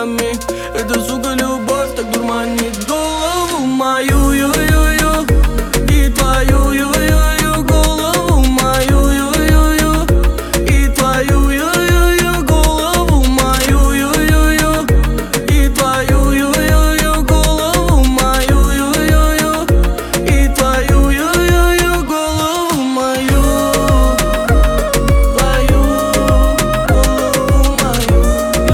губами. Эта, сука, любовь так дурманит голову мою, ю-ю-ю, и твою, ю-ю-ю, голову мою, ю-ю-ю, и твою, ю-ю-ю, голову мою, ю-ю-ю, и твою, ю-ю-ю, голову мою, ю-ю-ю, и твою, ю-ю-ю, голову мою, твою, голову мою,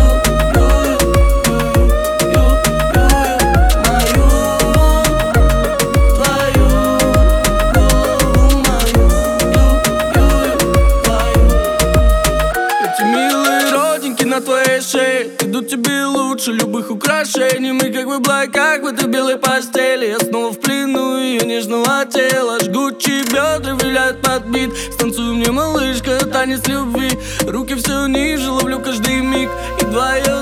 эти милые родинки на твоей шее идут тебе лучше любых украшений. Мы как в облаках в этой белой постели. Я снова в плену ее нежного тела. Жгучие бедра виляют под бит. Станцуй мне, малышка, танец любви. Руки все ниже, ловлю каждый миг. И вдвоем